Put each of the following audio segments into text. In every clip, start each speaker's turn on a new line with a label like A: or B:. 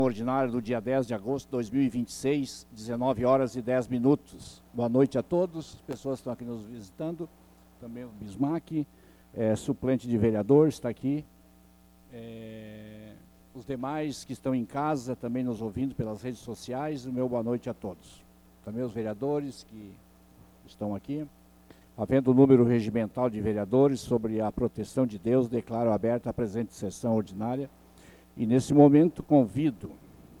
A: Ordinário do dia 10 de agosto de 2026, 19 horas e 10 minutos. Boa noite a todos, as pessoas que estão aqui nos visitando, também o Bismarck, suplente de vereador, está aqui. Os demais que estão em casa, também nos ouvindo pelas redes sociais, o meu boa noite a todos. Também os vereadores que estão aqui. Havendo o número regimental de vereadores sobre a proteção de Deus, declaro aberta a presente sessão ordinária. E nesse momento convido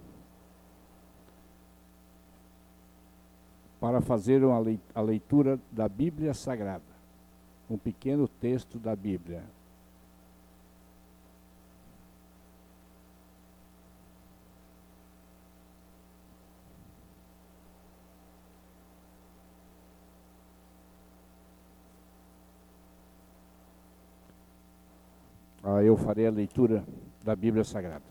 A: para fazer a leitura da Bíblia Sagrada, um pequeno texto da Bíblia. Eu farei a leitura da Bíblia Sagrada.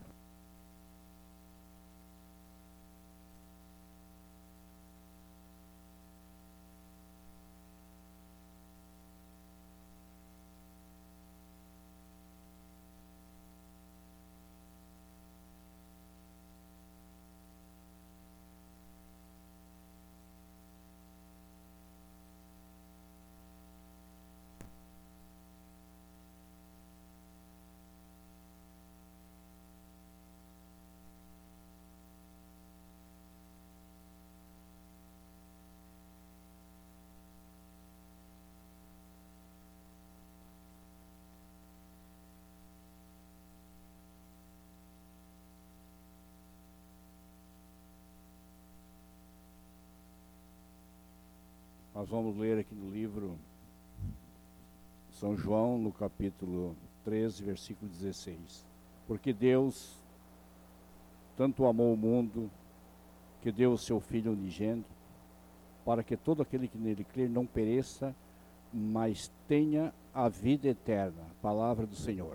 A: Nós vamos ler aqui no livro São João, no capítulo 13, versículo 16. Porque Deus tanto amou o mundo, que deu o seu Filho unigênito, para que todo aquele que nele crer não pereça, mas tenha a vida eterna. Palavra do Senhor.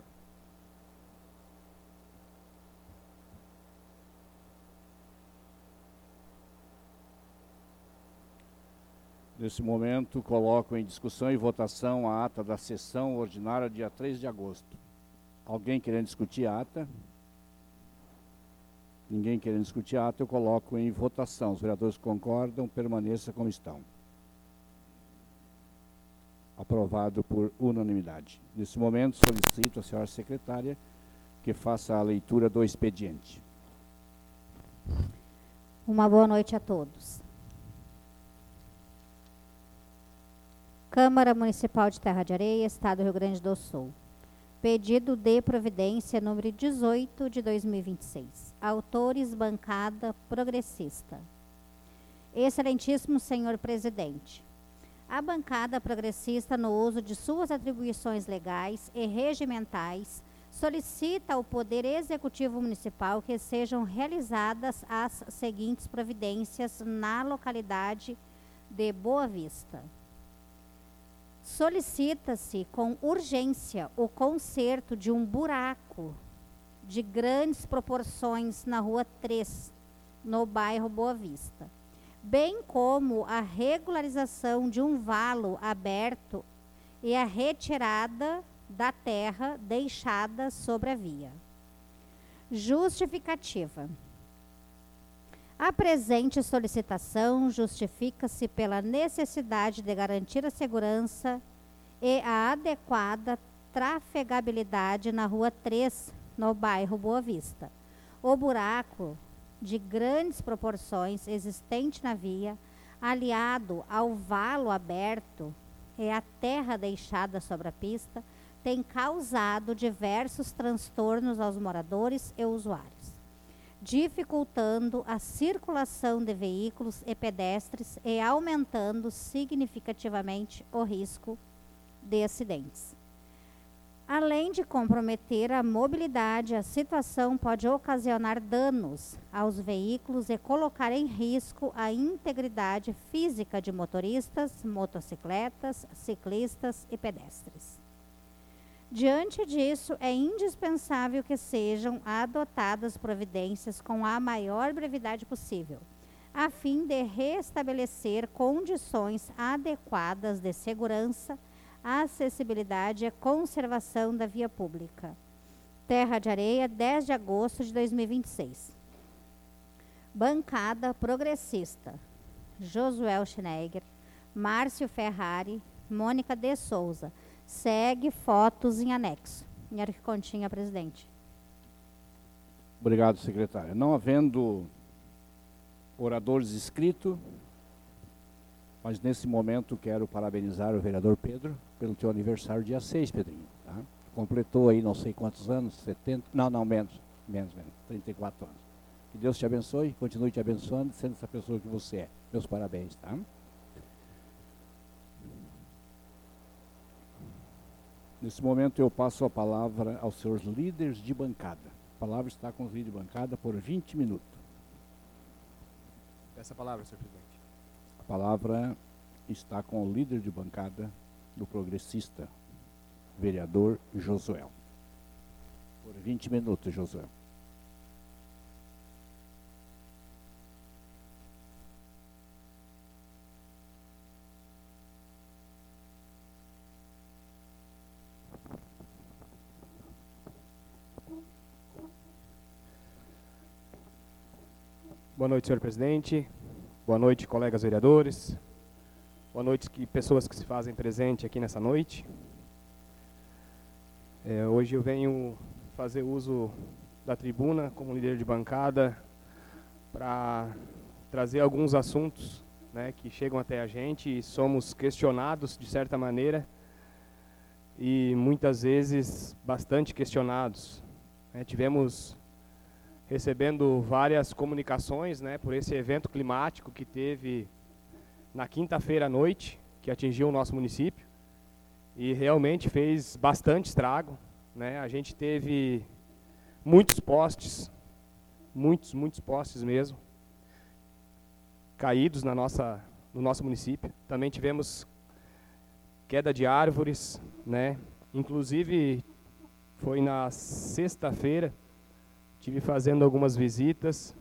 A: Nesse momento, coloco em discussão e votação a ata da sessão ordinária dia 3 de agosto. Alguém querendo discutir a ata? Ninguém querendo discutir a ata, eu coloco em votação. Os vereadores concordam, permaneça como estão. Aprovado por unanimidade. Nesse momento, solicito à senhora secretária que faça a leitura do expediente.
B: Uma boa noite a todos. Câmara Municipal de Terra de Areia, Estado do Rio Grande do Sul. Pedido de providência número 18 de 2026. Autores, bancada progressista. Excelentíssimo senhor presidente, a bancada progressista, no uso de suas atribuições legais e regimentais, solicita ao Poder Executivo Municipal que sejam realizadas as seguintes providências na localidade de Boa Vista. Solicita-se com urgência o conserto de um buraco de grandes proporções na Rua 3, no bairro Boa Vista, bem como a regularização de um valo aberto e a retirada da terra deixada sobre a via. Justificativa. A presente solicitação justifica-se pela necessidade de garantir a segurança e a adequada trafegabilidade na Rua 3, no bairro Boa Vista. O buraco de grandes proporções existente na via, aliado ao valo aberto e à terra deixada sobre a pista, tem causado diversos transtornos aos moradores e usuários, dificultando a circulação de veículos e pedestres e aumentando significativamente o risco de acidentes. Além de comprometer a mobilidade, a situação pode ocasionar danos aos veículos e colocar em risco a integridade física de motoristas, motocicletas, ciclistas e pedestres. Diante disso, é indispensável que sejam adotadas providências com a maior brevidade possível, a fim de restabelecer condições adequadas de segurança, acessibilidade e conservação da via pública. Terra de Areia, 10 de agosto de 2026. Bancada progressista: Josué Schneiger, Márcio Ferrari, Mônica de Souza. Segue fotos em anexo. Era o que continha, presidente.
A: Obrigado, secretária. Não havendo oradores inscritos, mas nesse momento quero parabenizar o vereador Pedro pelo teu aniversário dia 6, Pedrinho. Tá? Completou aí não sei quantos anos, 70, não, menos, 34 anos. Que Deus te abençoe, continue te abençoando, sendo essa pessoa que você é. Meus parabéns, tá? Nesse momento eu passo a palavra aos seus líderes de bancada. A palavra está com os líderes de bancada por 20 minutos.
C: Essa palavra, senhor presidente.
A: A palavra está com o líder de bancada do progressista, vereador Josué. Por 20 minutos, Josué.
C: Boa noite, senhor presidente. Boa noite, colegas vereadores. Boa noite, pessoas que se fazem presente aqui nessa noite. Hoje eu venho fazer uso da tribuna como líder de bancada para trazer alguns assuntos, né, que chegam até a gente e somos questionados de certa maneira e muitas vezes bastante questionados. Tivemos recebendo várias comunicações, né, por esse evento climático que teve na quinta-feira à noite, que atingiu o nosso município e realmente fez bastante estrago, né? A gente teve muitos postes, muitos postes mesmo, caídos no nosso município. Também tivemos queda de árvores, né? Inclusive foi na sexta-feira, estive fazendo algumas visitas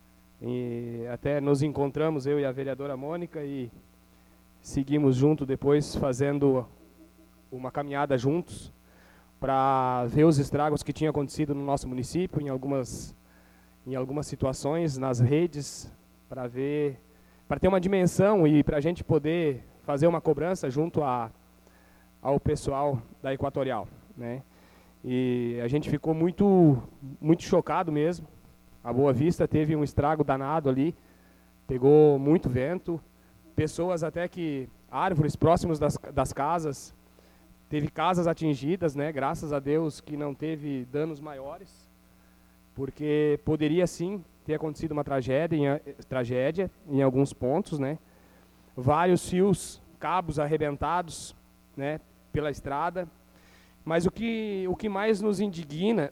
C: e até nos encontramos, eu e a vereadora Mônica, e seguimos junto depois fazendo uma caminhada juntos para ver os estragos que tinham acontecido no nosso município, em algumas situações, nas redes, para ter uma dimensão e para a gente poder fazer uma cobrança junto ao pessoal da Equatorial, né? E a gente ficou muito chocado mesmo. A Boa Vista teve um estrago danado ali, pegou muito vento, pessoas até que, árvores próximas das casas, teve casas atingidas, né? Graças a Deus que não teve danos maiores, porque poderia sim ter acontecido uma tragédia em alguns pontos, né? Vários fios, cabos arrebentados, né, pela estrada. Mas o que mais nos indigna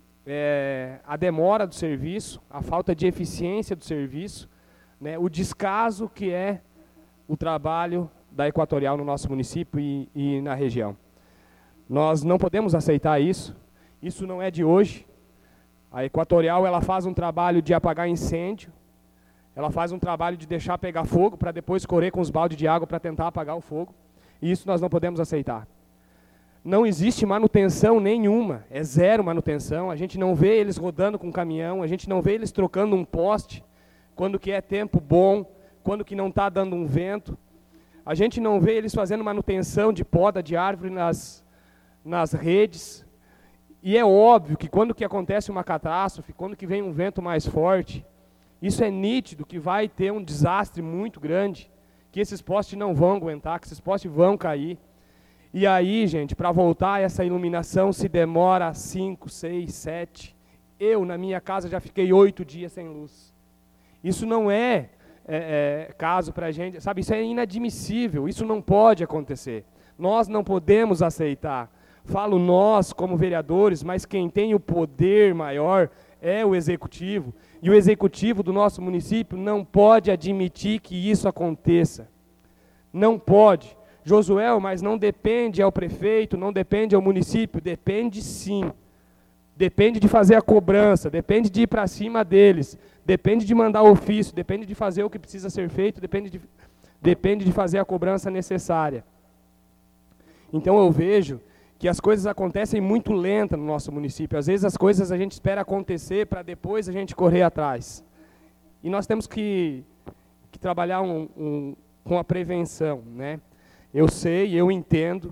C: é a demora do serviço, a falta de eficiência do serviço, né, o descaso que é o trabalho da Equatorial no nosso município e na região. Nós não podemos aceitar isso não é de hoje. A Equatorial ela faz um trabalho de apagar incêndio, ela faz um trabalho de deixar pegar fogo para depois correr com os baldes de água para tentar apagar o fogo, e isso nós não podemos aceitar. Não existe manutenção nenhuma, é zero manutenção, a gente não vê eles rodando com caminhão, a gente não vê eles trocando um poste, quando que é tempo bom, quando que não está dando um vento, a gente não vê eles fazendo manutenção de poda de árvore nas redes, e é óbvio que quando que acontece uma catástrofe, quando que vem um vento mais forte, isso é nítido que vai ter um desastre muito grande, que esses postes não vão aguentar, que esses postes vão cair. E aí, gente, para voltar essa iluminação se demora 5, 6, 7. Eu, na minha casa, já fiquei 8 dias sem luz. Isso não é caso para a gente, sabe? Isso é inadmissível, isso não pode acontecer. Nós não podemos aceitar. Falo nós como vereadores, mas quem tem o poder maior é o executivo. E o executivo do nosso município não pode admitir que isso aconteça. Não pode. Josué, mas não depende ao prefeito, não depende ao município, depende sim. Depende de fazer a cobrança, depende de ir para cima deles, depende de mandar ofício, depende de fazer o que precisa ser feito, depende de fazer a cobrança necessária. Então eu vejo que as coisas acontecem muito lenta no nosso município. Às vezes as coisas a gente espera acontecer para depois a gente correr atrás. E nós temos que trabalhar com a prevenção, né? Eu sei, eu entendo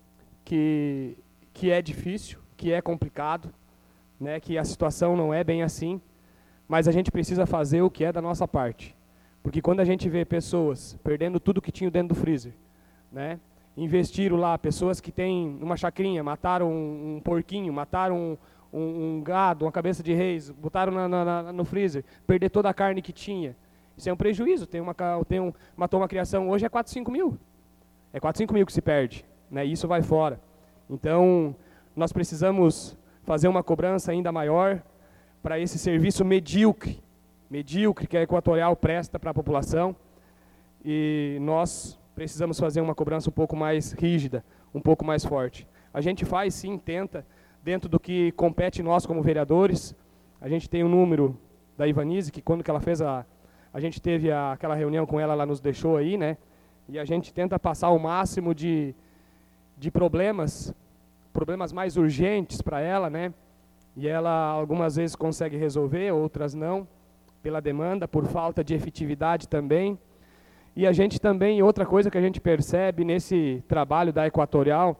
C: que é difícil, que é complicado, né? Que a situação não é bem assim, mas a gente precisa fazer o que é da nossa parte. Porque quando a gente vê pessoas perdendo tudo que tinham dentro do freezer, né? Investiram lá, pessoas que têm uma chacrinha, mataram um porquinho, mataram um gado, uma cabeça de reis, botaram no freezer, perder toda a carne que tinha. Isso é um prejuízo. Matou uma criação, hoje é 4, 5 mil. É 4, 5 mil que se perde, né? E isso vai fora. Então, nós precisamos fazer uma cobrança ainda maior para esse serviço medíocre que a Equatorial presta para a população. E nós precisamos fazer uma cobrança um pouco mais rígida, um pouco mais forte. A gente faz, sim, tenta, dentro do que compete nós como vereadores. A gente tem um número da Ivanise, que quando que ela fez a gente teve aquela reunião com ela, ela nos deixou aí, né? E a gente tenta passar o máximo de problemas mais urgentes para ela, né? E ela algumas vezes consegue resolver, outras não, pela demanda, por falta de efetividade também. E a gente também, outra coisa que a gente percebe nesse trabalho da Equatorial,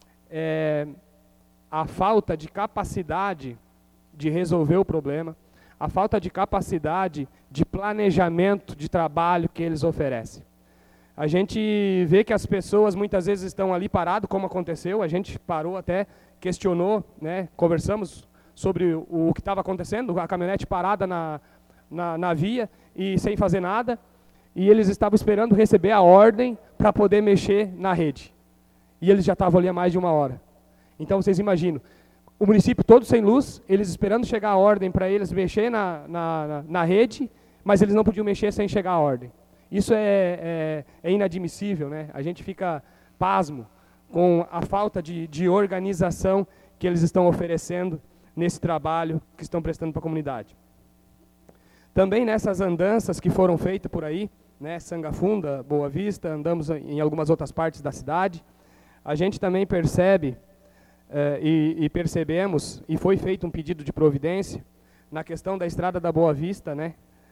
C: é a falta de capacidade de resolver o problema, a falta de capacidade de planejamento de trabalho que eles oferecem. A gente vê que as pessoas muitas vezes estão ali paradas, como aconteceu, a gente parou até, questionou, né, conversamos sobre o que estava acontecendo, a caminhonete parada na via e sem fazer nada, e eles estavam esperando receber a ordem para poder mexer na rede. E eles já estavam ali há mais de 1 hora. Então vocês imaginam, o município todo sem luz, eles esperando chegar a ordem para eles mexer na rede, mas eles não podiam mexer sem chegar a ordem. Isso é inadmissível, né? A gente fica pasmo com a falta de organização que eles estão oferecendo nesse trabalho que estão prestando para a comunidade. Também nessas andanças que foram feitas por aí, né, Sangafunda, Boa Vista, andamos em algumas outras partes da cidade, a gente também percebe e percebemos, e foi feito um pedido de providência, na questão da estrada da Boa Vista, né,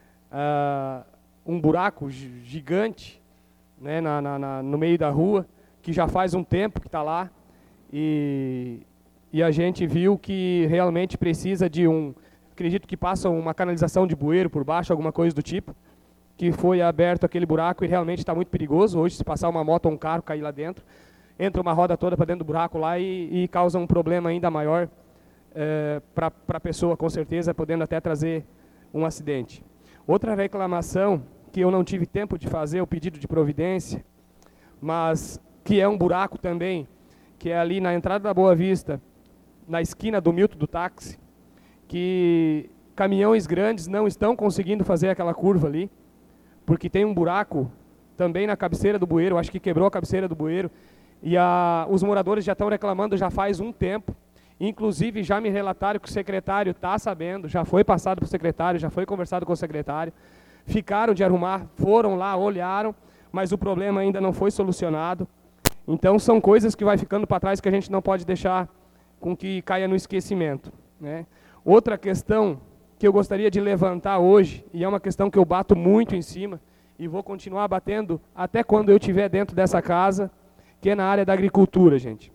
C: um buraco gigante, né, no meio da rua, que já faz um tempo que está lá, e a gente viu que realmente precisa de acredito que passa uma canalização de bueiro por baixo, alguma coisa do tipo, que foi aberto aquele buraco e realmente está muito perigoso. Hoje, se passar uma moto ou um carro, cair lá dentro, entra uma roda toda para dentro do buraco lá e causa um problema ainda maior para a pessoa, com certeza, podendo até trazer um acidente. Outra reclamação, que eu não tive tempo de fazer o pedido de providência, mas que é um buraco também, que é ali na entrada da Boa Vista, na esquina do Milton do táxi, que caminhões grandes não estão conseguindo fazer aquela curva ali, porque tem um buraco também na cabeceira do bueiro, acho que quebrou a cabeceira do bueiro, e os moradores já estão reclamando já faz um tempo, inclusive já me relataram que o secretário está sabendo, já foi passado para o secretário, já foi conversado com o secretário, ficaram de arrumar, foram lá, olharam, mas o problema ainda não foi solucionado. Então são coisas que vai ficando para trás que a gente não pode deixar com que caia no esquecimento, né? Outra questão que eu gostaria de levantar hoje, e é uma questão que eu bato muito em cima, e vou continuar batendo até quando eu estiver dentro dessa casa, que é na área da agricultura, gente.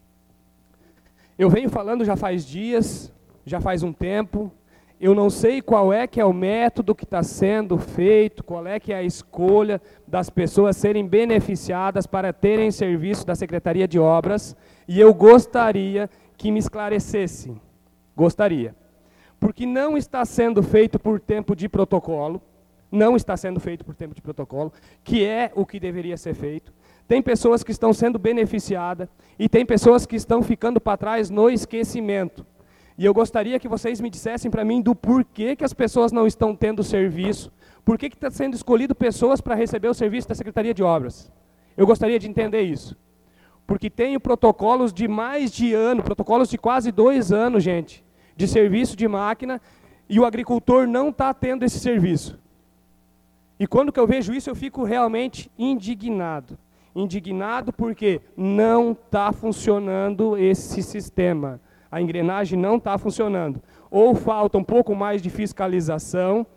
C: Eu venho falando já faz dias, já faz um tempo, eu não sei qual é que é o método que está sendo feito, qual é que é a escolha das pessoas serem beneficiadas para terem serviço da Secretaria de Obras, e eu gostaria que me esclarecessem. Gostaria. Porque não está sendo feito por tempo de protocolo, não está sendo feito por tempo de protocolo, que é o que deveria ser feito. Tem pessoas que estão sendo beneficiadas e tem pessoas que estão ficando para trás no esquecimento. E eu gostaria que vocês me dissessem para mim do porquê que as pessoas não estão tendo serviço, por que está sendo escolhido pessoas para receber o serviço da Secretaria de Obras. Eu gostaria de entender isso. Porque tem protocolos de mais de ano, protocolos de quase 2 anos, gente, de serviço de máquina, e o agricultor não está tendo esse serviço. E quando que eu vejo isso, eu fico realmente indignado. Indignado porque não está funcionando esse sistema. A engrenagem não está funcionando. Ou falta um pouco mais de fiscalização,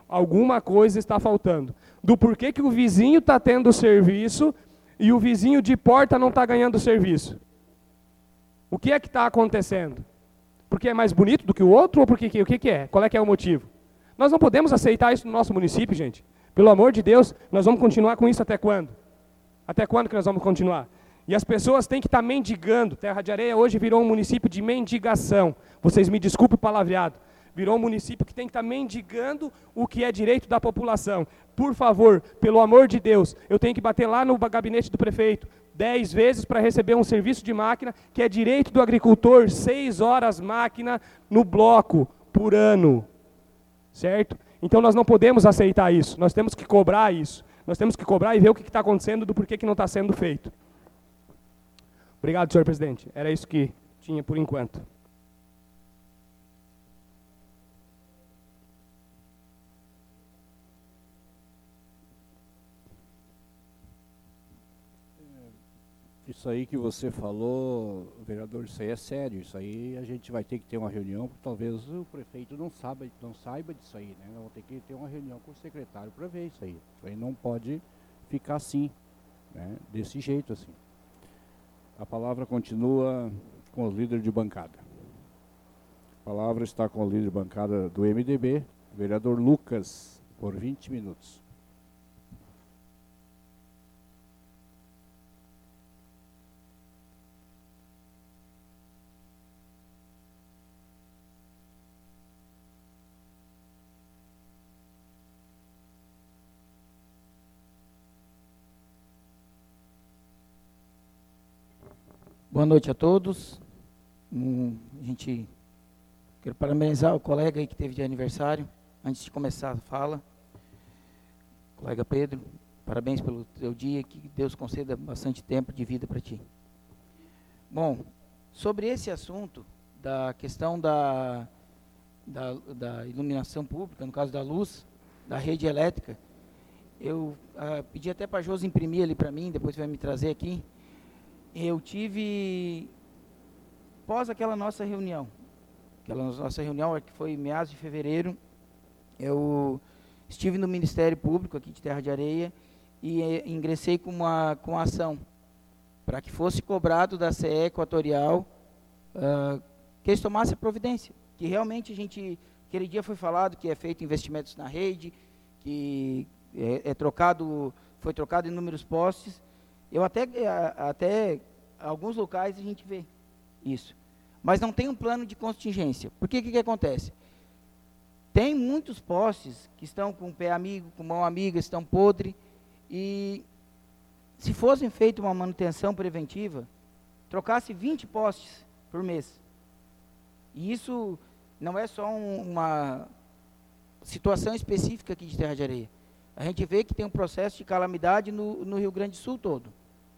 C: Alguma coisa está faltando. Do porquê que o vizinho está tendo serviço e o vizinho de porta não está ganhando serviço. O que é que está acontecendo? Porque é mais bonito do que o outro ou porque o que é? Qual é que é o motivo? Nós não podemos aceitar isso no nosso município, gente. Pelo amor de Deus, nós vamos continuar com isso até quando? Até quando que nós vamos continuar? E as pessoas têm que estar mendigando. Terra de Areia hoje virou um município de mendigação. Vocês me desculpem o palavreado. Virou um município que tem que estar mendigando o que é direito da população. Por favor, pelo amor de Deus, eu tenho que bater lá no gabinete do prefeito 10 vezes para receber um serviço de máquina, que é direito do agricultor, 6 horas máquina no bloco por ano. Certo? Então nós não podemos aceitar isso, nós temos que cobrar isso. Nós temos que cobrar e ver o que está acontecendo, do porquê que não está sendo feito. Obrigado, senhor presidente. Era isso que tinha por enquanto.
A: Isso aí que você falou, vereador, isso aí é sério. Isso aí a gente vai ter que ter uma reunião, porque talvez o prefeito não saiba disso aí, né? Nós vamos ter que ter uma reunião com o secretário para ver isso aí. Isso aí não pode ficar assim, né? Desse jeito assim. A palavra continua com o líder de bancada. A palavra está com o líder de bancada do MDB, vereador Lucas, por 20 minutos.
D: Boa noite a todos. Quero parabenizar o colega aí que teve de aniversário. Antes de começar a fala, colega Pedro, parabéns pelo teu dia, que Deus conceda bastante tempo de vida para ti. Bom, sobre esse assunto da questão da iluminação pública, no caso da luz, da rede elétrica, eu pedi até para a Josi imprimir ali para mim, depois vai me trazer aqui. Eu tive, após aquela nossa reunião que foi em meados de fevereiro, eu estive no Ministério Público aqui de Terra de Areia e ingressei com uma ação para que fosse cobrado da CE Equatorial que eles tomassem a providência, que realmente aquele dia foi falado que é feito investimentos na rede, que foi trocado inúmeros postes. Eu até alguns locais a gente vê isso, mas não tem um plano de contingência. Por que acontece? Tem muitos postes que estão com pé amigo, com mão amiga, estão podres, e se fosse feita uma manutenção preventiva, trocasse 20 postes por mês. E isso não é só uma situação específica aqui de Terra de Areia. A gente vê que tem um processo de calamidade no Rio Grande do Sul todo.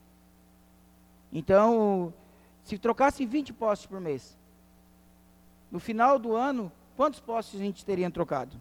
D: Então, se trocasse 20 postes por mês, no final do ano, quantos postes a gente teria trocado?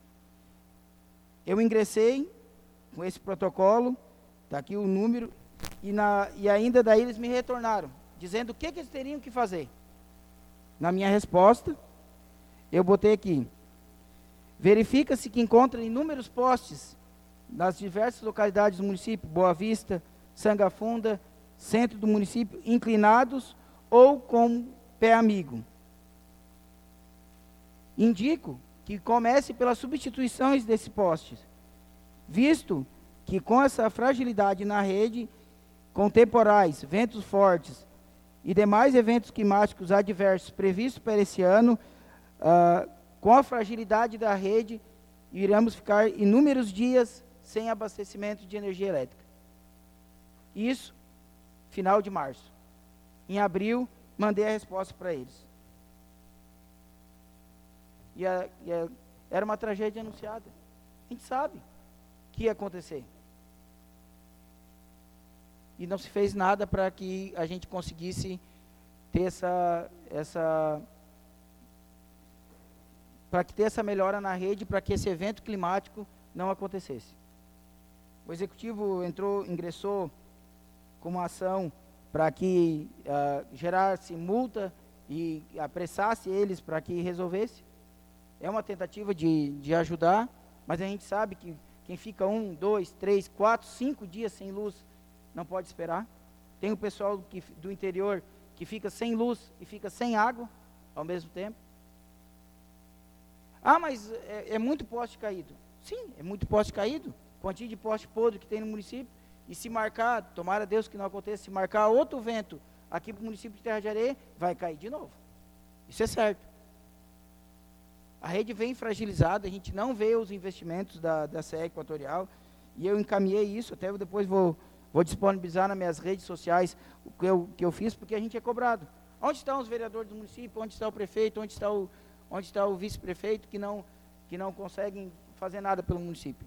D: Eu ingressei com esse protocolo, está aqui o número, e ainda daí eles me retornaram, dizendo o que eles teriam que fazer. Na minha resposta, eu botei aqui: verifica-se que encontra inúmeros postes nas diversas localidades do município, Boa Vista, Sangafunda, centro do município, inclinados ou com pé amigo. Indico que comece pelas substituições desses postes, visto que com essa fragilidade na rede, com temporais, ventos fortes e demais eventos climáticos adversos previstos para esse ano, com a fragilidade da rede, iremos ficar inúmeros dias sem abastecimento de energia elétrica. Isso, final de março. Em abril, mandei a resposta para eles. Era uma tragédia anunciada. A gente sabe que ia acontecer. E não se fez nada para que a gente conseguisse ter para que ter essa melhora na rede, para que esse evento climático não acontecesse. O executivo ingressou com uma ação para que gerasse multa e apressasse eles para que resolvesse. É uma tentativa de ajudar, Mas a gente sabe que quem fica 1, 2, 3, 4, 5 dias sem luz não pode esperar. Tem o pessoal do interior que fica sem luz e fica sem água ao mesmo tempo. Ah, mas é muito poste caído. Sim, é muito poste caído. Quantia de poste podre que tem no município. E se marcar, tomara Deus que não aconteça, se marcar outro vento aqui para o município de Terra de Areia, vai cair de novo. Isso é certo. A rede vem fragilizada, a gente não vê os investimentos da CE Equatorial, e eu encaminhei isso, até depois vou disponibilizar nas minhas redes sociais o que eu fiz, porque a gente é cobrado. Onde estão os vereadores do município, onde está o prefeito, onde está o vice-prefeito que não conseguem fazer nada pelo município?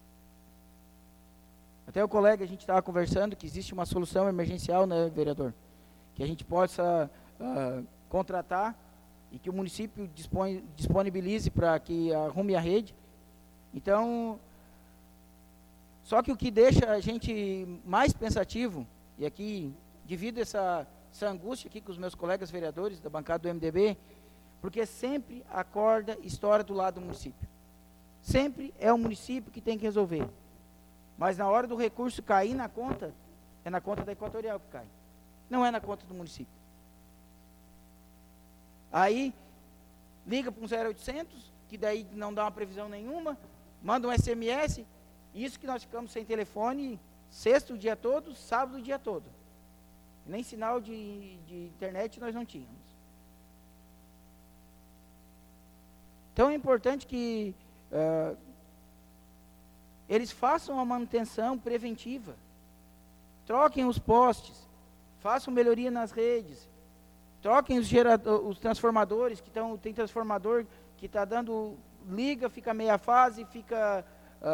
D: Até o colega, a gente estava conversando que existe uma solução emergencial, né, vereador? Que a gente possa contratar e que o município disponibilize para que arrume a rede. Então, só que o que deixa a gente mais pensativo, e aqui divido essa angústia aqui com os meus colegas vereadores da bancada do MDB, porque sempre a corda estoura do lado do município. Sempre é o município que tem que resolver. Mas na hora do recurso cair na conta, é na conta da Equatorial que cai. Não é na conta do município. Aí, liga para um 0800, que daí não dá uma previsão nenhuma, manda um SMS, isso que nós ficamos sem telefone, sexta o dia todo, sábado o dia todo. Nem sinal de internet nós não tínhamos. Então é importante que eles façam a manutenção preventiva, troquem os postes, façam melhoria nas redes, troquem os transformadores, tem transformador que está dando, liga, fica meia fase, fica,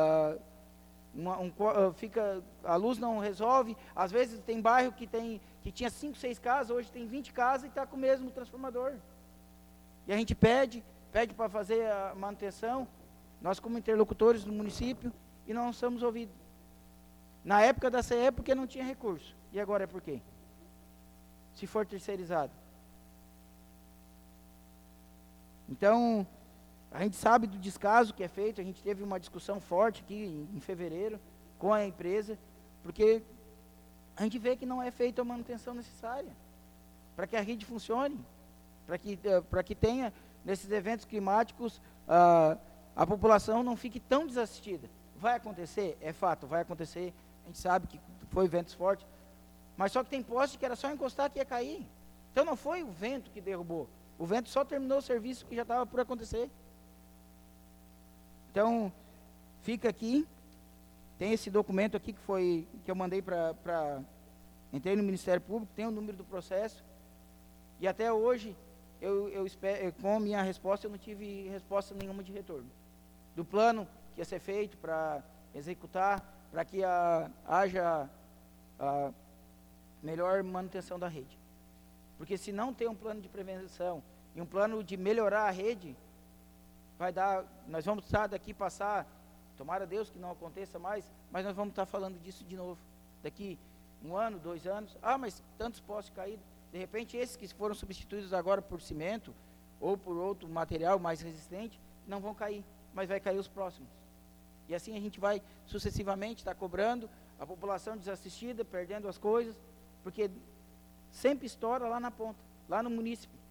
D: a luz não resolve. Às vezes tem bairro que tinha 5, 6 casas, hoje tem 20 casas e está com o mesmo transformador. E a gente pede para fazer a manutenção, nós como interlocutores do município, e não somos ouvidos. Na época da CE, porque não tinha recurso. E agora é por quê? Se for terceirizado. Então, a gente sabe do descaso que é feito, a gente teve uma discussão forte aqui em fevereiro com a empresa, porque a gente vê que não é feita a manutenção necessária para que a rede funcione, para que tenha, nesses eventos climáticos, a população não fique tão desassistida. Vai acontecer? É fato, vai acontecer, a gente sabe que foi ventos fortes, mas só que tem poste que era só encostar que ia cair. Então não foi o vento que derrubou, o vento só terminou o serviço que já estava por acontecer. Então, fica aqui, tem esse documento aqui que eu mandei entrei no Ministério Público, tem o número do processo, e até hoje, eu espero, com a minha resposta, eu não tive resposta nenhuma de retorno. Do plano que ia ser feito para executar, para que haja a melhor manutenção da rede. Porque se não tem um plano de prevenção e um plano de melhorar a rede, nós vamos estar daqui passar, tomara Deus que não aconteça mais, mas nós vamos estar falando disso de novo. Daqui 1 ano, 2 anos, mas tantos postes caídos, de repente esses que foram substituídos agora por cimento, ou por outro material mais resistente, não vão cair, mas vai cair os próximos. E assim a gente vai sucessivamente estar cobrando, a população desassistida, perdendo as coisas, porque sempre estoura lá na ponta, lá no município.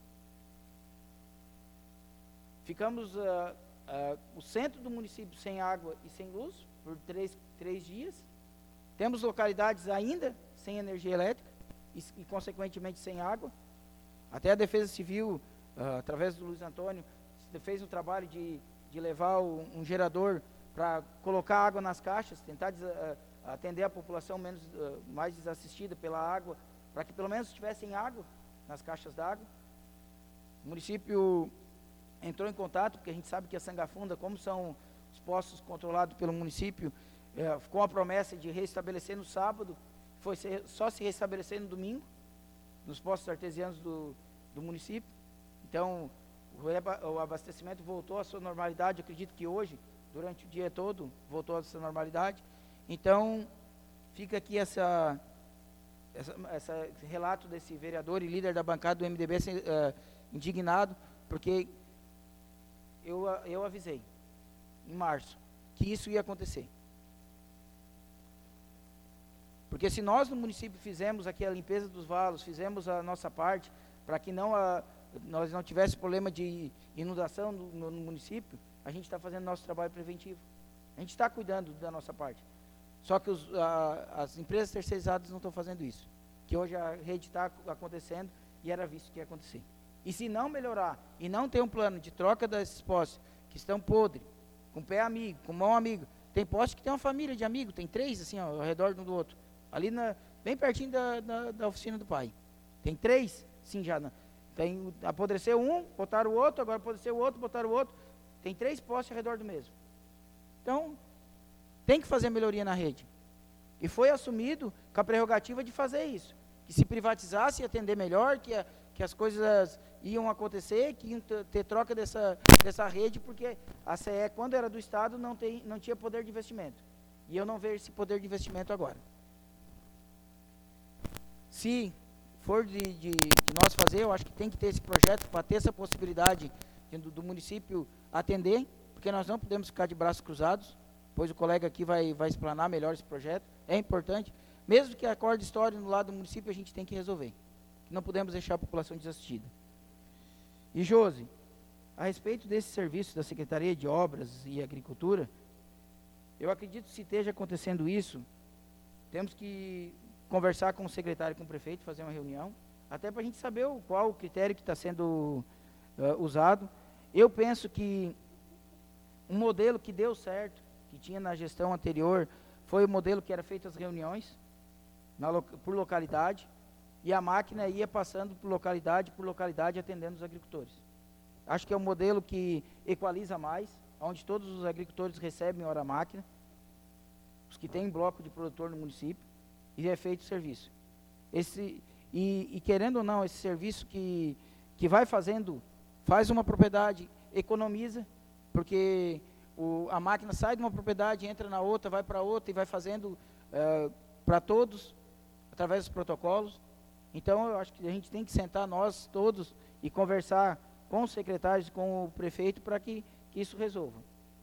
D: Ficamos o centro do município sem água e sem luz por 3 dias. Temos localidades ainda sem energia elétrica e consequentemente sem água. Até a Defesa Civil, através do Luiz Antônio, fez um trabalho de levar um gerador para colocar água nas caixas, tentar atender a população mais desassistida pela água, para que pelo menos tivessem água nas caixas d'água. O município entrou em contato, porque a gente sabe que a Sangafunda, como são os postos controlados pelo município, com a promessa de restabelecer no sábado, foi só se restabelecer no domingo, nos postos artesianos do município. Então, o abastecimento voltou à sua normalidade, acredito que hoje, durante o dia todo, voltou à sua normalidade. Então, fica aqui esse relato desse vereador e líder da bancada do MDB indignado, porque eu avisei, em março, que isso ia acontecer. Porque se nós no município fizemos aqui a limpeza dos valos, fizemos a nossa parte, para que nós não tivéssemos problema de inundação no município, a gente está fazendo nosso trabalho preventivo. A gente está cuidando da nossa parte. Só que as empresas terceirizadas não estão fazendo isso. Que hoje a rede está acontecendo e era visto que ia acontecer. E se não melhorar e não ter um plano de troca desses postes que estão podres, com pé amigo, com mão amigo, tem poste que tem uma família de amigos, tem 3 assim, ó, ao redor um do outro. Ali bem pertinho da oficina do pai. Tem 3, sim, já. Apodreceu um, botaram o outro, agora apodreceu o outro, botaram o outro. Tem 3 postes ao redor do mesmo. Então, tem que fazer melhoria na rede. E foi assumido com a prerrogativa de fazer isso. Que se privatizasse, ia atender melhor, que as coisas iam acontecer, que iam ter troca dessa rede, porque a CE, quando era do Estado, não tinha poder de investimento. E eu não vejo esse poder de investimento agora. Se for de nós fazer, eu acho que tem que ter esse projeto para ter essa possibilidade do município atender, porque nós não podemos ficar de braços cruzados, pois o colega aqui vai explanar melhor esse projeto. É importante, mesmo que acorde história no lado do município, a gente tem que resolver. Não podemos deixar a população desassistida. E Josi, a respeito desse serviço da Secretaria de Obras e Agricultura, eu acredito que se esteja acontecendo isso, temos que conversar com o secretário e com o prefeito, fazer uma reunião, até para a gente saber qual o critério que está sendo usado. Eu penso que um modelo que deu certo, que tinha na gestão anterior, foi o modelo que era feito as reuniões, por localidade, e a máquina ia passando por localidade, atendendo os agricultores. Acho que é um modelo que equaliza mais, onde todos os agricultores recebem hora máquina, os que têm bloco de produtor no município, e é feito o serviço. E querendo ou não, esse serviço que vai faz uma propriedade, economiza, porque a máquina sai de uma propriedade, entra na outra, vai para outra e vai fazendo para todos, através dos protocolos. Então, eu acho que a gente tem que sentar nós todos e conversar com os secretários, com o prefeito, para que isso resolva.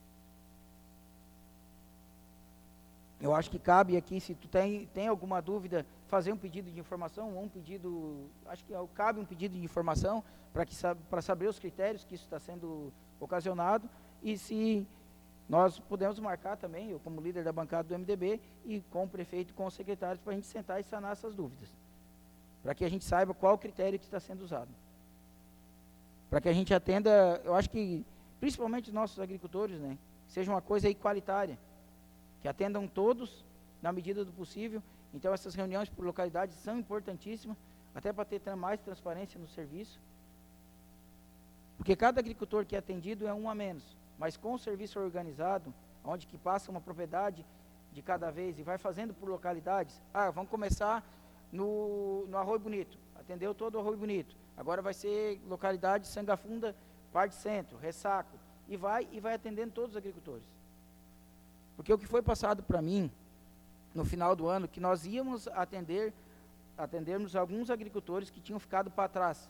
D: Eu acho que cabe aqui, se tu tem alguma dúvida, fazer um pedido de informação, acho que cabe um pedido de informação para saber os critérios que isso está sendo ocasionado, e se nós podemos marcar também, eu como líder da bancada do MDB, e com o prefeito e com os secretários, para a gente sentar e sanar essas dúvidas, para que a gente saiba qual o critério que está sendo usado. Para que a gente atenda, eu acho que, principalmente os nossos agricultores, né, seja uma coisa igualitária, que atendam todos na medida do possível. Então essas reuniões por localidades são importantíssimas, até para ter mais transparência no serviço, porque cada agricultor que é atendido é um a menos, mas com o serviço organizado, onde que passa uma propriedade de cada vez e vai fazendo por localidades. Vamos começar no Arroio Bonito, atendeu todo o Arroio Bonito, agora vai ser localidade Sangafunda, Parte Centro, Ressaco, e vai atendendo todos os agricultores. Porque o que foi passado para mim, no final do ano, que nós íamos atendermos alguns agricultores que tinham ficado para trás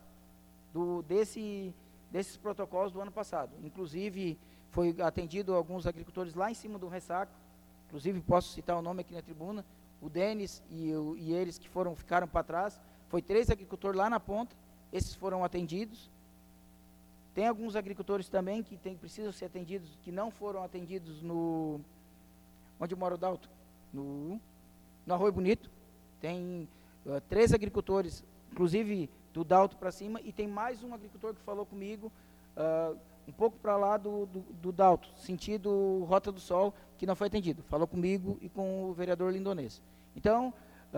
D: desses protocolos do ano passado. Inclusive, foi atendido alguns agricultores lá em cima do Ressaco, inclusive posso citar o nome aqui na tribuna, o Denis e eles que ficaram para trás. Foi 3 agricultores lá na ponta, esses foram atendidos. Tem alguns agricultores também que precisam ser atendidos, que não foram atendidos onde mora o Dalto? No Arroio Bonito. Tem 3 agricultores, inclusive do Dalto para cima, e tem mais um agricultor que falou comigo, um pouco para lá do Dalto, sentido Rota do Sol, que não foi atendido. Falou comigo e com o vereador Lindonês. Então,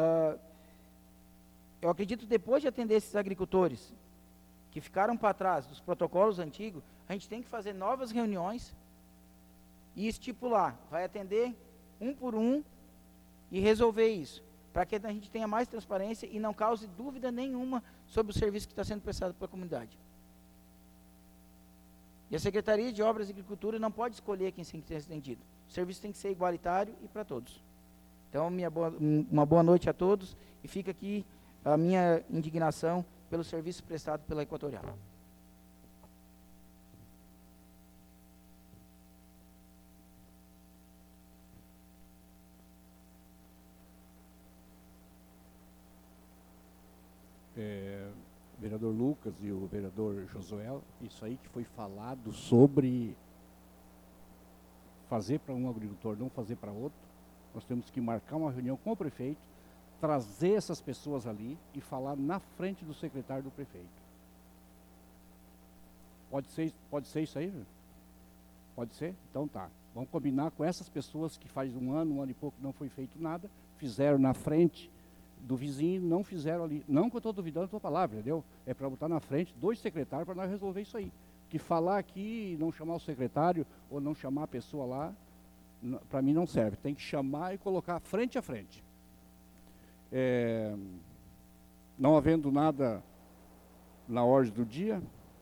D: eu acredito que depois de atender esses agricultores que ficaram para trás dos protocolos antigos, a gente tem que fazer novas reuniões e estipular, vai atender um por um e resolver isso, para que a gente tenha mais transparência e não cause dúvida nenhuma sobre o serviço que está sendo prestado pela comunidade. E a Secretaria de Obras e Agricultura não pode escolher quem tem que ser atendido. O serviço tem que ser igualitário e para todos. Então, uma boa noite a todos, e fica aqui a minha indignação pelo serviço prestado pela Equatorial.
A: vereador Lucas e o vereador Josué, isso aí que foi falado sobre fazer para um agricultor, não fazer para outro, nós temos que marcar uma reunião com o prefeito, trazer essas pessoas ali e falar na frente do secretário do prefeito. Pode ser isso aí? Pode ser? Então tá. Vamos combinar com essas pessoas que faz um ano e pouco não foi feito nada, fizeram na frente do vizinho, não fizeram ali. Não que eu estou duvidando da tua palavra, entendeu? É para botar na frente 2 secretários para nós resolver isso aí. Que falar aqui e não chamar o secretário ou não chamar a pessoa lá, para mim não serve. Tem que chamar e colocar frente a frente. Não havendo nada na ordem do dia,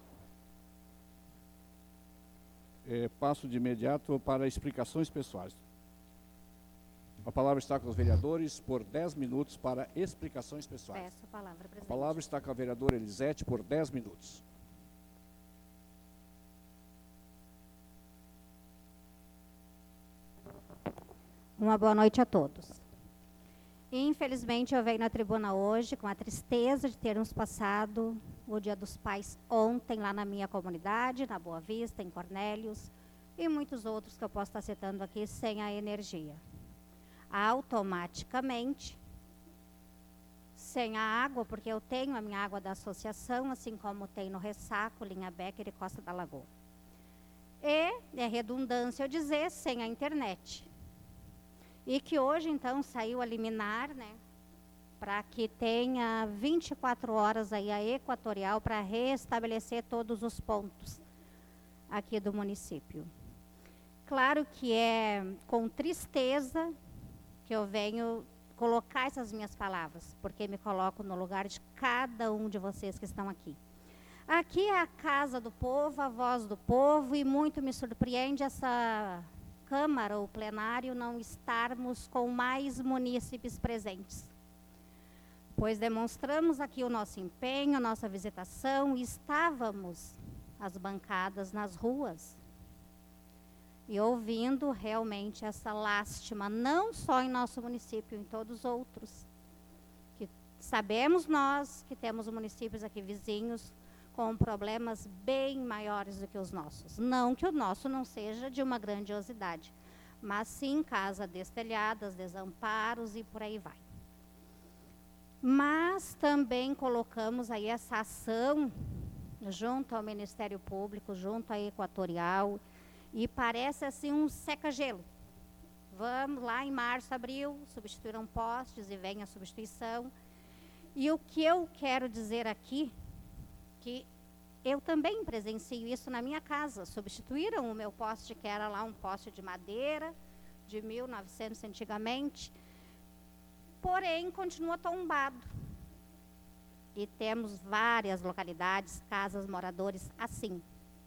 A: passo de imediato para explicações pessoais. A palavra está com os vereadores por 10 minutos para explicações pessoais.
B: Peço a palavra, presidente.
A: A palavra está com a vereadora Elisete por 10 minutos.
B: Uma boa noite a todos. Infelizmente, eu venho na tribuna hoje com a tristeza de termos passado o Dia dos Pais ontem lá na minha comunidade, na Boa Vista, em Cornélios, e muitos outros que eu posso estar citando aqui sem a energia. Automaticamente, sem a água, porque eu tenho a minha água da associação, assim como tem no Ressaco, Linha Becker e Costa da Lagoa. E, é redundância eu dizer, sem a internet. E que hoje, então, saiu a liminar, né, para que tenha 24 horas aí a Equatorial para restabelecer todos os pontos aqui do município. Claro que é com tristeza que eu venho colocar essas minhas palavras, porque me coloco no lugar de cada um de vocês que estão aqui. Aqui é a casa do povo, a voz do povo, e muito me surpreende essa Câmara ou plenário não estarmos com mais munícipes presentes. Pois demonstramos aqui o nosso empenho, a nossa visitação, e estávamos as bancadas nas ruas e ouvindo realmente essa lástima, não só em nosso município, em todos os outros. Que sabemos nós que temos municípios aqui vizinhos com problemas bem maiores do que os nossos. Não que o nosso não seja de uma grandiosidade, mas sim casas destelhadas, desamparos e por aí vai. Mas também colocamos aí essa ação junto ao Ministério Público, junto à Equatorial, e parece assim um seca-gelo. Vamos lá em março, abril, substituíram postes e vem a substituição. E o que eu quero dizer aqui, que eu também presencio isso na minha casa. Substituíram o meu poste, que era lá um poste de madeira, de 1900 antigamente, porém continua tombado. E temos várias localidades, casas, moradores assim.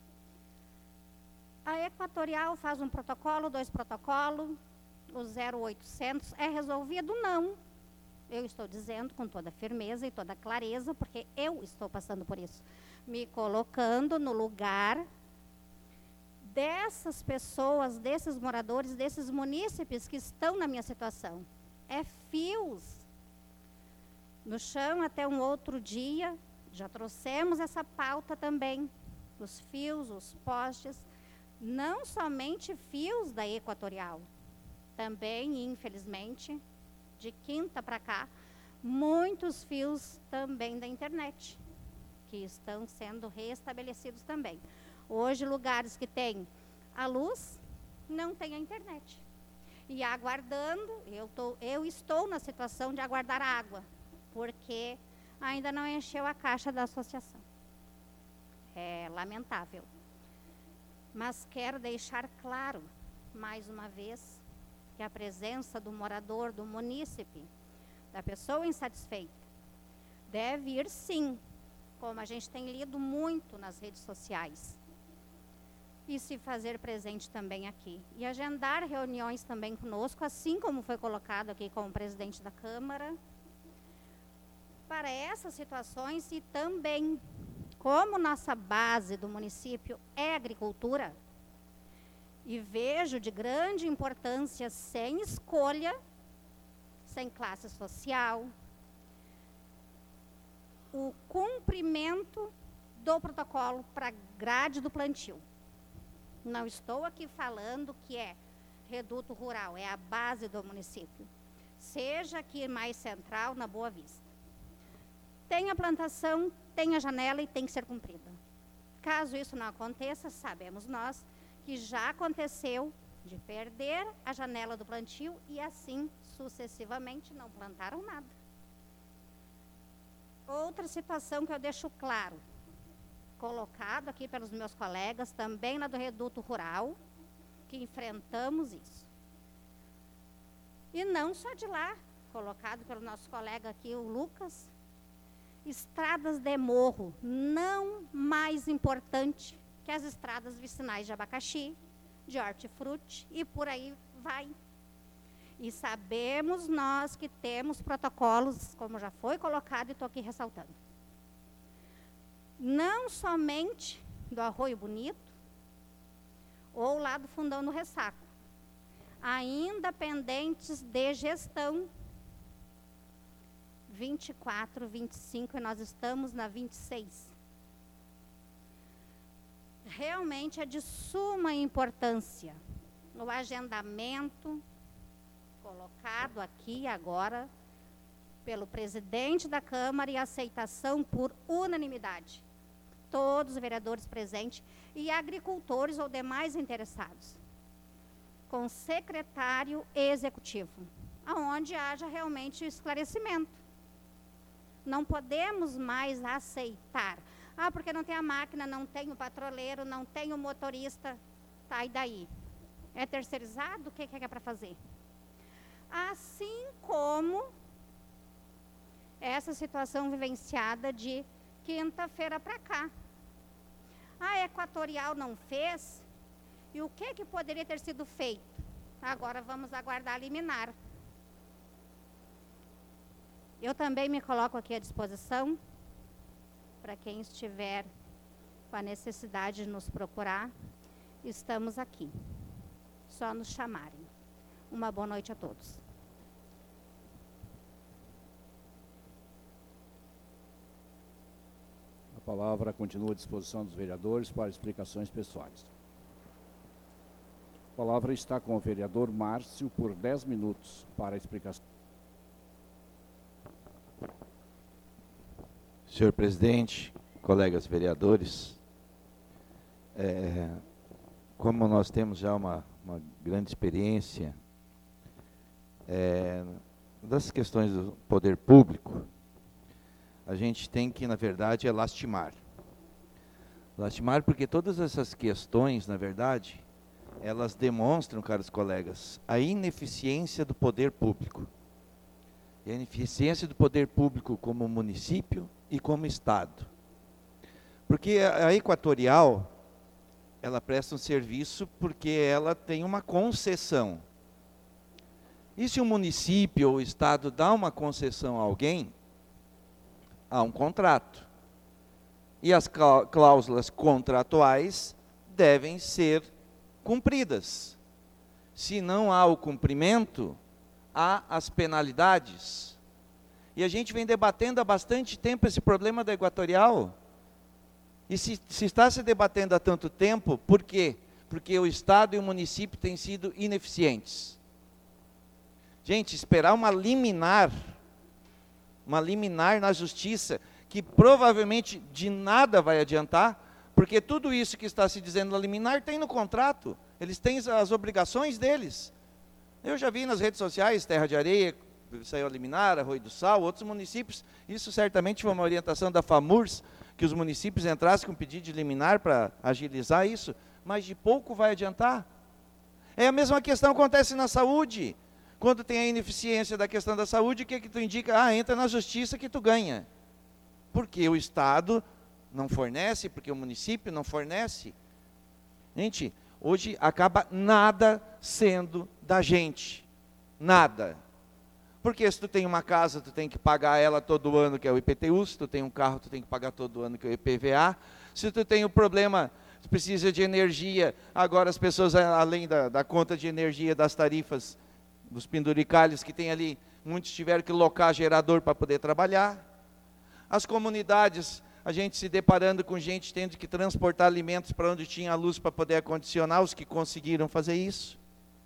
B: A Equatorial faz um protocolo, 2 protocolos, o 0800 é resolvido? Não. Eu estou dizendo com toda firmeza e toda clareza, porque eu estou passando por isso. Me colocando no lugar dessas pessoas, desses moradores, desses munícipes que estão na minha situação. É fios no chão. Até um outro dia, já trouxemos essa pauta também, os fios, os postes, não somente fios da Equatorial, também, infelizmente, de quinta para cá, muitos fios também da internet, que estão sendo restabelecidos também. Hoje, lugares que têm a luz, não tem a internet. E aguardando, eu estou na situação de aguardar água, porque ainda não encheu a caixa da associação. É lamentável. Mas quero deixar claro, mais uma vez, que a presença do morador, do munícipe, da pessoa insatisfeita, deve ir sim, como a gente tem lido muito nas redes sociais, e se fazer presente também aqui. E agendar reuniões também conosco, assim como foi colocado aqui com o presidente da Câmara, para essas situações. E também, como nossa base do município é agricultura, e vejo de grande importância, sem escolha, sem classe social, o cumprimento do protocolo para grade do plantio. Não estou aqui falando que é reduto rural, é a base do município. Seja aqui mais central, na Boa Vista. Tem a plantação, tem a janela e tem que ser cumprida. Caso isso não aconteça, sabemos nós que já aconteceu de perder a janela do plantio e assim sucessivamente não plantaram nada. Outra situação que eu deixo claro, colocado aqui pelos meus colegas, também na do reduto rural, que enfrentamos isso. E não só de lá, colocado pelo nosso colega aqui, o Lucas, estradas de morro, não mais importante que as estradas vicinais de abacaxi, de hortifruti e por aí vai. E sabemos nós que temos protocolos, como já foi colocado e estou aqui ressaltando. Não somente do Arroio Bonito, ou lá do Fundão do Ressaco, ainda pendentes de gestão 24, 25 e nós estamos na 26. Realmente é de suma importância o agendamento colocado aqui agora pelo presidente da Câmara e aceitação por unanimidade. Todos os vereadores presentes e agricultores ou demais interessados, com secretário executivo, aonde haja realmente esclarecimento. Não podemos mais aceitar. Ah, porque não tem a máquina, não tem o patroleiro, não tem o motorista. Tá, e daí? É terceirizado? O que é para fazer? Assim como essa situação vivenciada de quinta-feira para cá. A Equatorial não fez, e o que poderia ter sido feito? Agora vamos aguardar a liminar. Eu também me coloco aqui à disposição para quem estiver com a necessidade de nos procurar. Estamos aqui, só nos chamarem. Uma boa noite a todos.
A: A palavra continua à disposição dos vereadores para explicações pessoais. A palavra está com o vereador Márcio por 10 minutos para a explicação.
E: Senhor presidente, colegas vereadores, como nós temos já uma grande experiência das questões do poder público, a gente tem que, na verdade, lastimar. Lastimar porque todas essas questões, na verdade, elas demonstram, caros colegas, a ineficiência do poder público. E a ineficiência do poder público como município e como Estado. Porque a Equatorial, ela presta um serviço porque ela tem uma concessão. E se o município ou o Estado dá uma concessão a alguém, há um contrato. E as cláusulas contratuais devem ser cumpridas. Se não há o cumprimento, há as penalidades. E a gente vem debatendo há bastante tempo esse problema da Equatorial. E se está se debatendo há tanto tempo, por quê? Porque o Estado e o município têm sido ineficientes. Gente, esperar uma liminar na justiça, que provavelmente de nada vai adiantar, porque tudo isso que está se dizendo na liminar tem no contrato, eles têm as obrigações deles. Eu já vi nas redes sociais, Terra de Areia, saiu a liminar, Arroio do Sal, outros municípios, isso certamente foi uma orientação da FAMURS, que os municípios entrassem com pedido de liminar para agilizar isso, mas de pouco vai adiantar. A mesma questão acontece na saúde. Quando tem a ineficiência da questão da saúde, o que tu indica? Entra na justiça que tu ganha. Porque o Estado não fornece, porque o município não fornece. Gente, hoje acaba nada sendo da gente. Nada. Porque se tu tem uma casa, tu tem que pagar ela todo ano, que é o IPTU. Se tu tem um carro, tu tem que pagar todo ano, que é o IPVA. Se tu tem o problema, tu precisa de energia. Agora as pessoas, além da conta de energia, das tarifas, dos penduricalhos que tem ali, muitos tiveram que locar gerador para poder trabalhar. As comunidades, a gente se deparando com gente tendo que transportar alimentos para onde tinha luz para poder acondicionar, os que conseguiram fazer isso.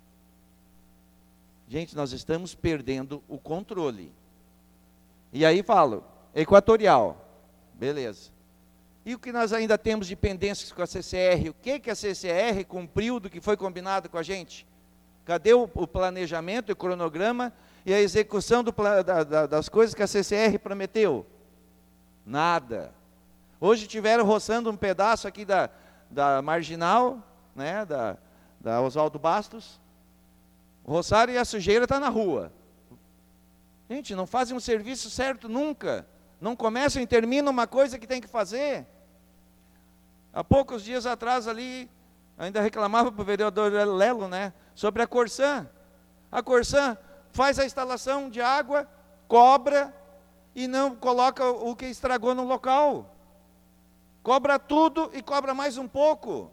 E: Gente, nós estamos perdendo o controle. E aí falo, Equatorial, beleza. E o que nós ainda temos de pendências com a CCR? O que a CCR cumpriu do que foi combinado com a gente? Cadê o planejamento, o cronograma e a execução das coisas que a CCR prometeu? Nada. Hoje tiveram roçando um pedaço aqui da Marginal, né, da Oswaldo Bastos. Roçaram e a sujeira está na rua. Gente, não fazem um serviço certo nunca. Não começam e terminam uma coisa que tem que fazer. Há poucos dias atrás ali, ainda reclamava para o vereador Lelo, né, sobre a Corsan. A Corsan faz a instalação de água, cobra e não coloca o que estragou no local. Cobra tudo e cobra mais um pouco.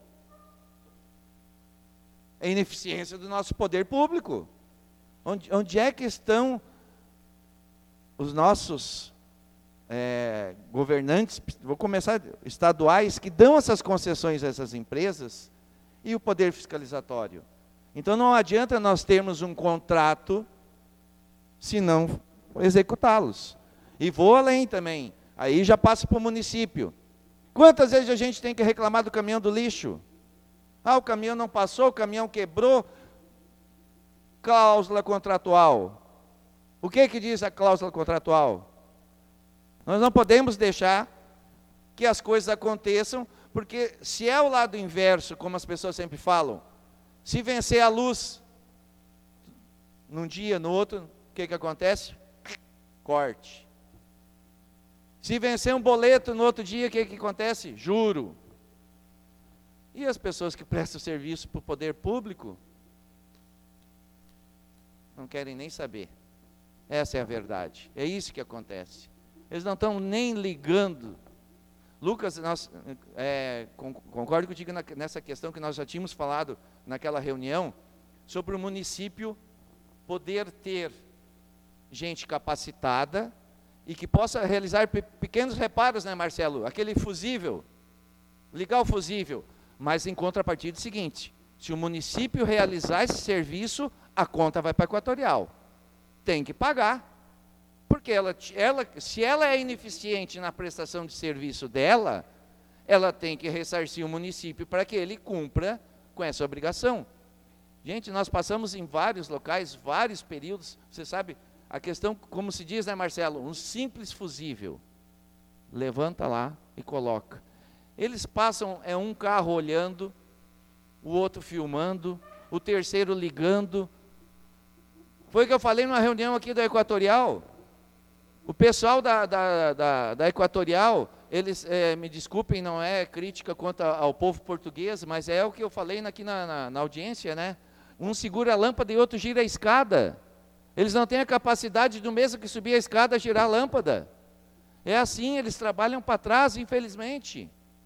E: É ineficiência do nosso poder público. Onde é que estão os nossos governantes, vou começar, estaduais, que dão essas concessões a essas empresas, e o poder fiscalizatório? Então não adianta nós termos um contrato se não executá-los. E vou além também, aí já passa para o município. Quantas vezes a gente tem que reclamar do caminhão do lixo? Ah, o caminhão não passou, o caminhão quebrou. Cláusula contratual. O que diz a cláusula contratual? Nós não podemos deixar que as coisas aconteçam, porque se é o lado inverso, como as pessoas sempre falam, se vencer a luz num dia, no outro, o que acontece? Corte. Se vencer um boleto no outro dia, o que acontece? Juro. E as pessoas que prestam serviço para o poder público não querem nem saber. Essa é a verdade. É isso que acontece. Eles não estão nem ligando. Lucas, concordo contigo nessa questão que nós já tínhamos falado naquela reunião, sobre o município poder ter gente capacitada e que possa realizar pequenos reparos, né, Marcelo? Aquele fusível, ligar o fusível. Mas em contrapartida é o seguinte, se o município realizar esse serviço, a conta vai para a Equatorial. Tem que pagar. Porque se ela é ineficiente na prestação de serviço dela, ela tem que ressarcir o município para que ele cumpra com essa obrigação. Gente, nós passamos em vários locais, vários períodos, você sabe, a questão, como se diz, né, Marcelo, um simples fusível. Levanta lá e coloca. Eles passam, um carro olhando, o outro filmando, o terceiro ligando. Foi o que eu falei numa reunião aqui da Equatorial. O pessoal da Equatorial, eles, me desculpem, não é crítica quanto ao povo português, mas é o que eu falei aqui na audiência, né? Um segura a lâmpada e outro gira a escada. Eles não têm a capacidade do mesmo que subir a escada girar a lâmpada. É assim, eles trabalham para trás, infelizmente.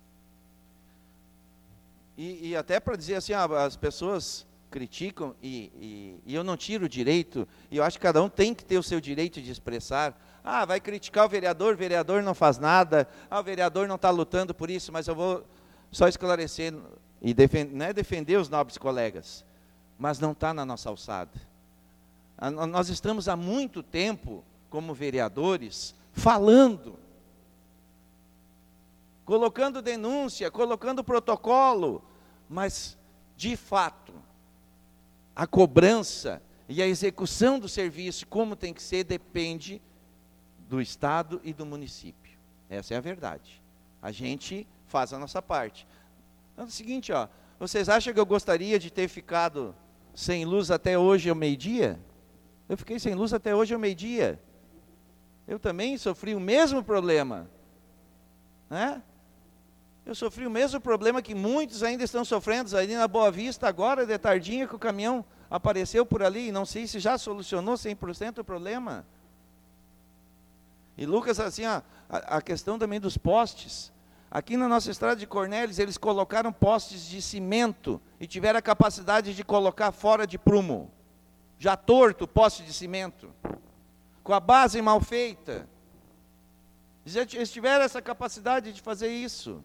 E: E até para dizer assim, as pessoas criticam e eu não tiro o direito, e eu acho que cada um tem que ter o seu direito de expressar. Ah, vai criticar o vereador não faz nada, o vereador não está lutando por isso, mas eu vou só esclarecer e defender os nobres colegas, mas não está na nossa alçada. Nós estamos há muito tempo, como vereadores, falando, colocando denúncia, colocando protocolo, mas, de fato, a cobrança e a execução do serviço, como tem que ser, depende do Estado e do município. Essa é a verdade. A gente faz a nossa parte. É o seguinte, vocês acham que eu gostaria de ter ficado sem luz até hoje ao meio-dia? Eu fiquei sem luz até hoje ao meio-dia. Eu também sofri o mesmo problema. Né? Eu sofri o mesmo problema que muitos ainda estão sofrendo, ali na Boa Vista, agora de tardinha, que o caminhão apareceu por ali, não sei se já solucionou 100% o problema. E Lucas, assim, a questão também dos postes. Aqui na nossa estrada de Cornélios, eles colocaram postes de cimento e tiveram a capacidade de colocar fora de prumo. Já torto o poste de cimento, com a base mal feita. Eles tiveram essa capacidade de fazer isso.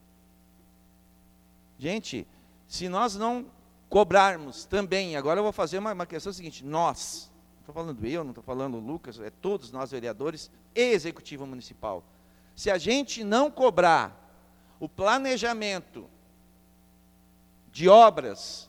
E: Gente, se nós não cobrarmos também, agora eu vou fazer uma questão seguinte, nós, não estou falando eu, não estou falando o Lucas, é todos nós vereadores e executivo municipal. Se a gente não cobrar o planejamento de obras,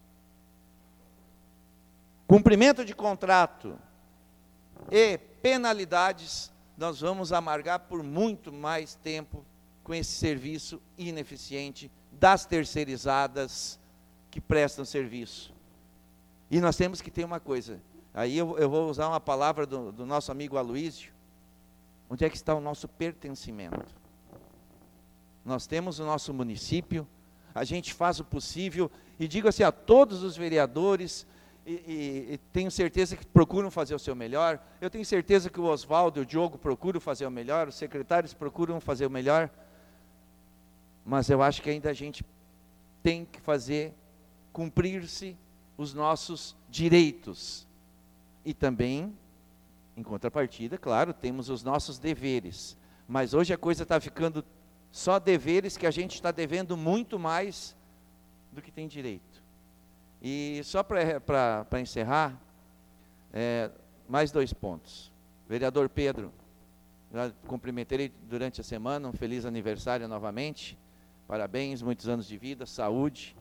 E: cumprimento de contrato e penalidades, nós vamos amargar por muito mais tempo com esse serviço ineficiente das terceirizadas que prestam serviço. E nós temos que ter uma coisa, aí eu vou usar uma palavra do nosso amigo Aloísio, onde é que está o nosso pertencimento? Nós temos o nosso município, a gente faz o possível, e digo assim a todos os vereadores, e tenho certeza que procuram fazer o seu melhor, eu tenho certeza que o Oswaldo e o Diogo procuram fazer o melhor, os secretários procuram fazer o melhor, mas eu acho que ainda a gente tem que fazer cumprir-se os nossos direitos, e também, em contrapartida, claro, temos os nossos deveres, mas hoje a coisa está ficando só deveres, que a gente está devendo muito mais do que tem direito. E só para encerrar, mais 2 pontos. Vereador Pedro, já cumprimentei durante a semana, um feliz aniversário novamente, parabéns, muitos anos de vida, saúde.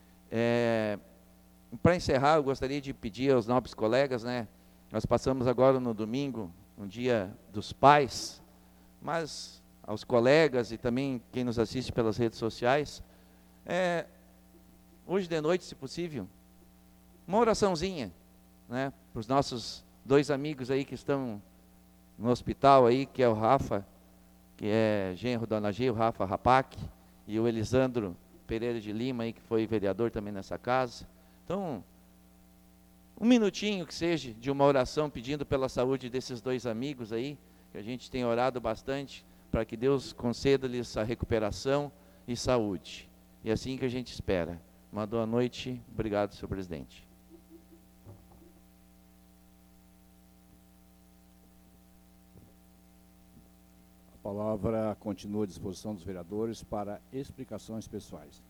E: Para encerrar, eu gostaria de pedir aos nobres colegas, nós passamos agora no domingo, um dia dos pais, mas aos colegas e também quem nos assiste pelas redes sociais, hoje de noite, se possível, uma oraçãozinha, para os nossos 2 amigos aí que estão no hospital aí, que é o Rafa, que é genro da Ana G, o Rafa Rapac, e o Elisandro Pereira de Lima aí, que foi vereador também nessa casa. Então, um minutinho que seja de uma oração pedindo pela saúde desses 2 amigos aí, que a gente tem orado bastante, para que Deus conceda-lhes a recuperação e saúde. E é assim que a gente espera. Uma boa noite. Obrigado, senhor presidente.
A: A palavra continua à disposição dos vereadores para explicações pessoais.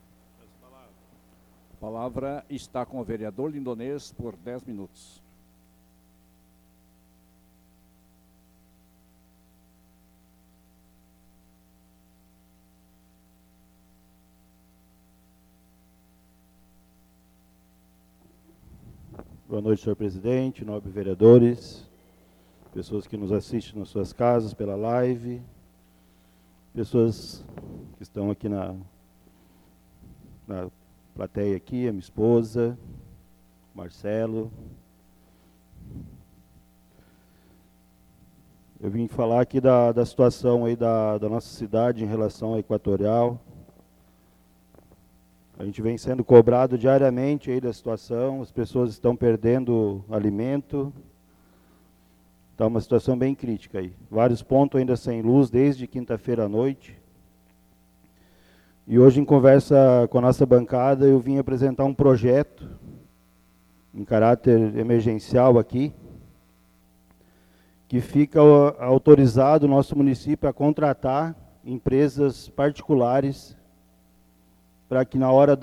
A: A palavra está com o vereador Lindonês por 10 minutos.
F: Boa noite, senhor presidente, nobres vereadores, pessoas que nos assistem nas suas casas pela live, pessoas que estão aqui na plateia aqui, a minha esposa, Marcelo. Eu vim falar aqui da situação aí da nossa cidade em relação à Equatorial. A gente vem sendo cobrado diariamente aí da situação, as pessoas estão perdendo alimento. Está uma situação bem crítica aí. Vários pontos ainda sem luz desde quinta-feira à noite. E hoje, em conversa com a nossa bancada, eu vim apresentar um projeto em caráter emergencial aqui, que fica autorizado o nosso município a contratar empresas particulares para que na hora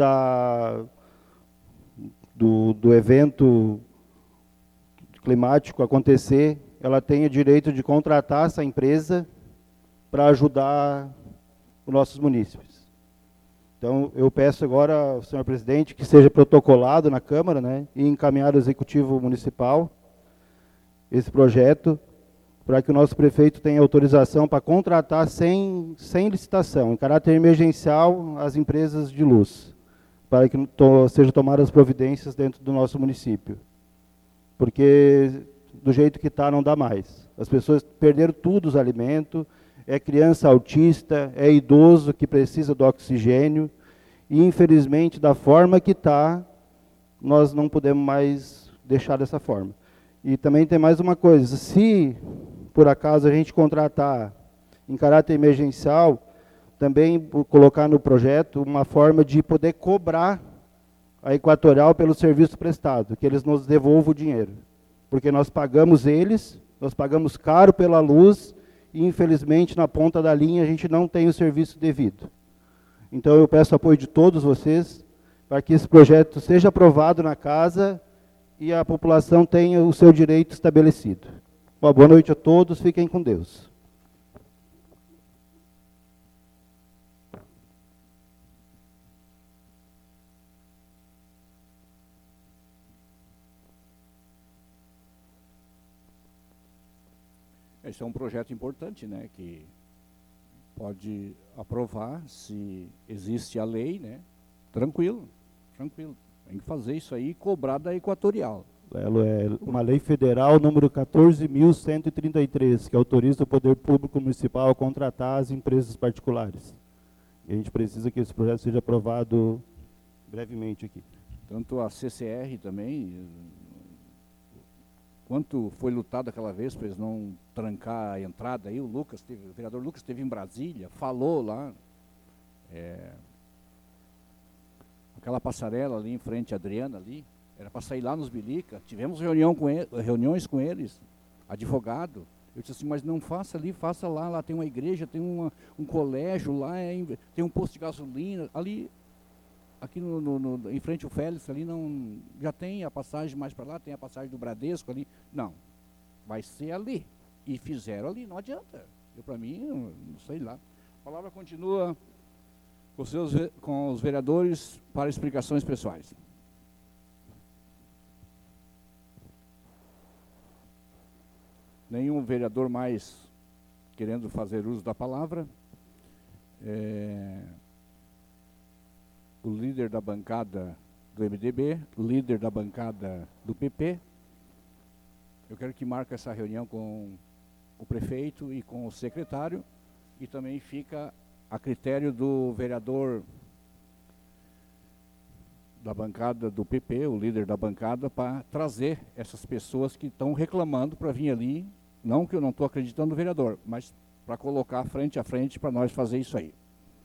F: do evento climático acontecer, ela tenha direito de contratar essa empresa para ajudar os nossos munícipes. Então, eu peço agora ao senhor presidente que seja protocolado na Câmara, e encaminhado ao Executivo Municipal esse projeto, para que o nosso prefeito tenha autorização para contratar sem licitação, em caráter emergencial, as empresas de luz, para que sejam tomadas providências dentro do nosso município. Porque do jeito que está não dá mais. As pessoas perderam tudo, os alimentos, é criança autista, é idoso que precisa do oxigênio, e infelizmente da forma que está, nós não podemos mais deixar dessa forma. E também tem mais uma coisa, se por acaso a gente contratar em caráter emergencial, também colocar no projeto uma forma de poder cobrar a Equatorial pelo serviço prestado, que eles nos devolvam o dinheiro. Porque nós pagamos eles, nós pagamos caro pela luz, e infelizmente na ponta da linha a gente não tem o serviço devido. Então eu peço apoio de todos vocês para que esse projeto seja aprovado na casa e a população tenha o seu direito estabelecido. Uma boa noite a todos, fiquem com Deus.
A: Esse é um projeto importante, né, que pode aprovar, se existe a lei, né, tranquilo. Tem que fazer isso aí e cobrar da Equatorial.
F: Lelo, é uma lei federal número 14.133, que autoriza o poder público municipal a contratar as empresas particulares. E a gente precisa que esse projeto seja aprovado brevemente aqui.
A: Tanto a CCR também, quanto foi lutado aquela vez para eles não trancar a entrada aí, o vereador Lucas esteve em Brasília, falou lá, aquela passarela ali em frente à Adriana ali, era para sair lá nos Bilica, tivemos reuniões com eles, advogado. Eu disse assim, mas não faça ali, faça lá tem uma igreja, tem um colégio lá, tem um posto de gasolina, ali, aqui em frente ao Félix, ali não, já tem a passagem mais para lá, tem a passagem do Bradesco ali, não, vai ser ali, e fizeram ali, não adianta, para mim, não sei lá. A palavra continua com os vereadores para explicações pessoais. Nenhum vereador mais querendo fazer uso da palavra. O líder da bancada do MDB, o líder da bancada do PP. Eu quero que marque essa reunião com o prefeito e com o secretário, e também fica a critério do vereador da bancada do PP, o líder da bancada, para trazer essas pessoas que estão reclamando para vir ali. Não que eu não estou acreditando no vereador, mas para colocar frente a frente para nós fazer isso aí.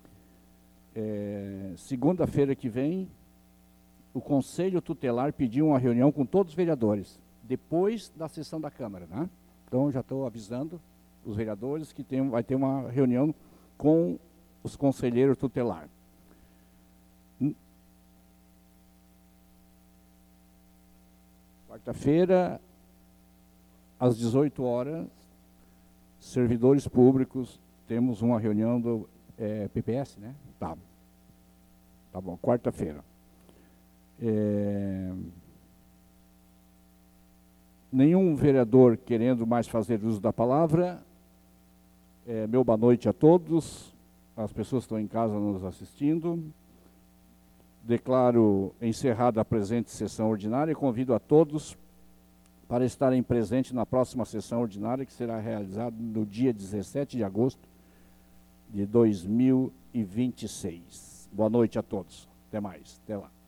A: Segunda-feira que vem, o Conselho Tutelar pediu uma reunião com todos os vereadores, depois da sessão da Câmara, né? Então, já estou avisando os vereadores que vai ter uma reunião com os conselheiros tutelar. Quarta-feira, às 18 horas, servidores públicos, temos uma reunião do PPS, né? Tá bom, quarta-feira. Nenhum vereador querendo mais fazer uso da palavra. Meu boa noite a todos, as pessoas que estão em casa nos assistindo. Declaro encerrada a presente sessão ordinária e convido a todos para estarem presentes na próxima sessão ordinária, que será realizada no dia 17 de agosto de 2026. Boa noite a todos. Até mais. Até lá.